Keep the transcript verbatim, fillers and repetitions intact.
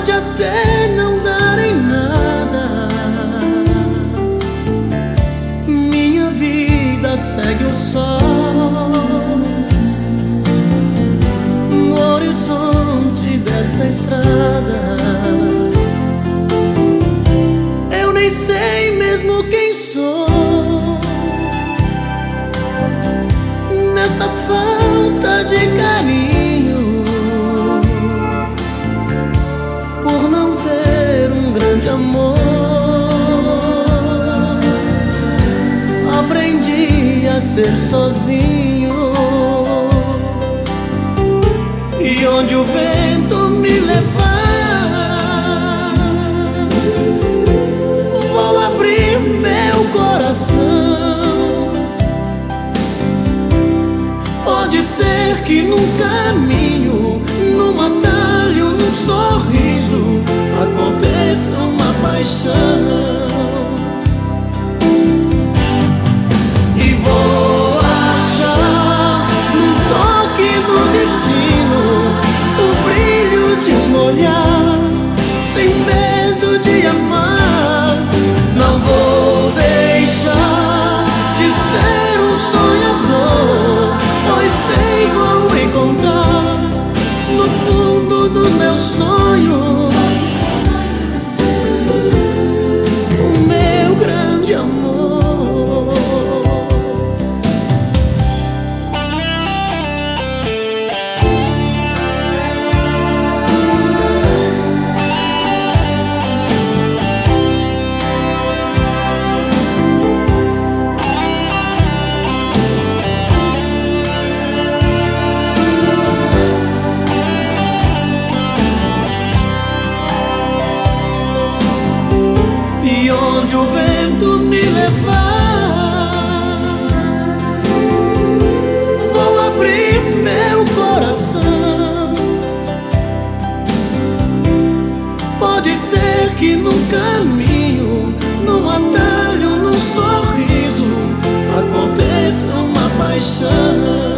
pode até não dar em nada, minha vida segue o sol no horizonte dessa estrada. Eu nem sei mesmo quem sou nessa falta de carinho, por não ter um grande amor. Aprendi a ser sozinho, e onde o vento me levar, vou abrir meu coração. Pode ser que num caminho, num atalho, num sorriso, aconteça uma paixão. E vou achar num toque do destino o brilho de um olhar, sem medo de amar. Não vou deixar de ser um sonhador, pois sei vou encontrar no fundo dos meus sonhos o meu grande amor. E onde o vento me levar, vou abrir meu coração. Pode ser que num caminho, num atalho, num sorriso, aconteça uma paixão.